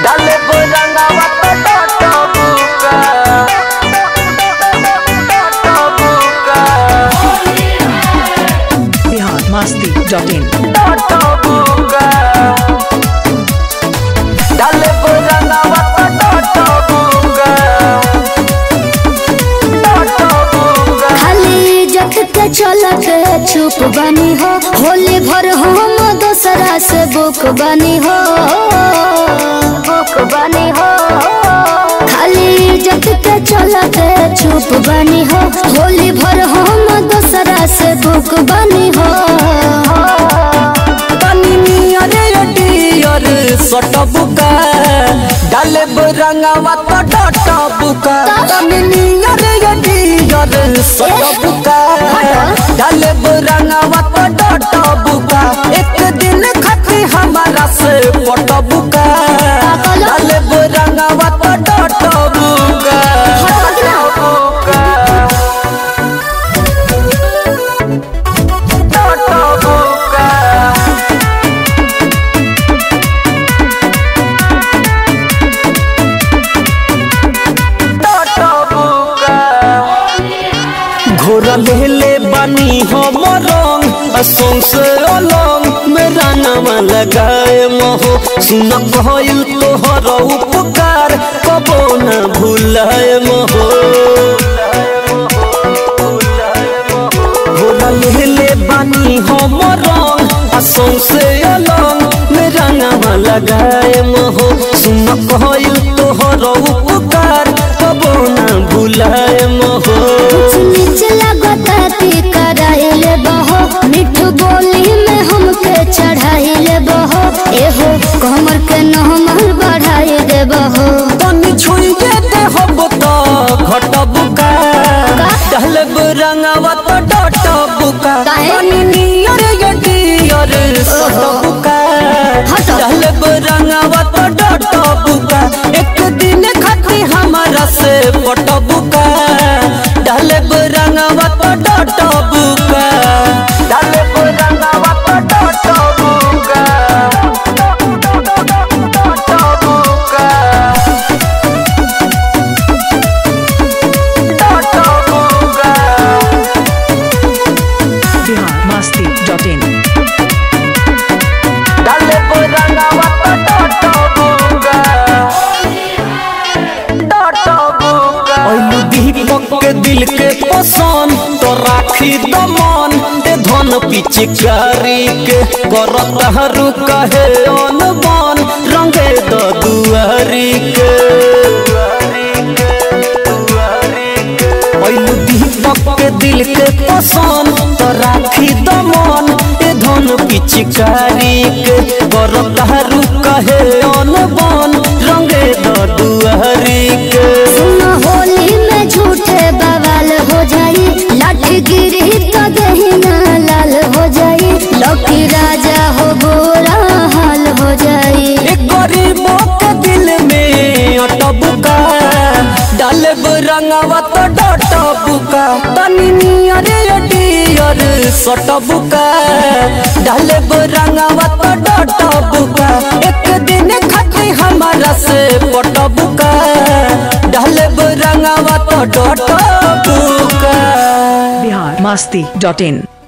डाले रंगावा biharmasti.in चलत चुप बनी हो होली भर हम दोसरा से बुक बनी हो खाली जब के चलत चुप बनी हो होली भर हम दोसरा से बुक बनी हो सटबुका डाले रंगावा टटबुका सटबुका डाले रंगावा टटबुका एक दिन खती हमारा से पटबुका डाले रंगावा टटबुका घोरा लेले बानी हम रंग असों से अलंग मेरा नाम लगाए महो सुन कहल तोहर उपकार कबो न भूलाए महो घोरा लेले बानी हम रंग असों से अलंग मेरा नाम लगाए महो सुन कहल तोहर उपकार कबो न भूलाए महो कराइले बहो मिठू बोली में हमके चढ़ाइले बहो एहो कमर के नहमर बढ़ाई दे बहो तनी छुई दे हब तो घटबुका डहले रंगावा तो डटबुका तनी नियर यटियर सटबुका डहले रंगावा तो डटबुका एक दिन खती हमारा से पटबुका डहले रंगावा तो डटबुका डहले रंगावा तो डटबुका biharmasti.in डाले रंगावा दीपक के दिल के पसंद तो राखी दमन ते धन पिचकारी के करत हरू कहे अनबन रंगे द दुआरी के दीपक के दिल के पसंद तो राखी दमन ते धन पिचकारी के करत हरू कहे अनबन रंगे द दुआरी के होली में झूठे बवाल हो जाई लाठी गिरी तो दहिना लाल हो जाई लौकी राजा हो बुरा हाल हो जाई एक गरीबों के दिल में अटबुका डाले रंगावा तो डटबुका तनी नियर यटियर सटबुका डाले रंगावा तो डटबुका एक दिन खती हमारा से पटबुका डाले रंगावा तो डटबुका biharmasti.in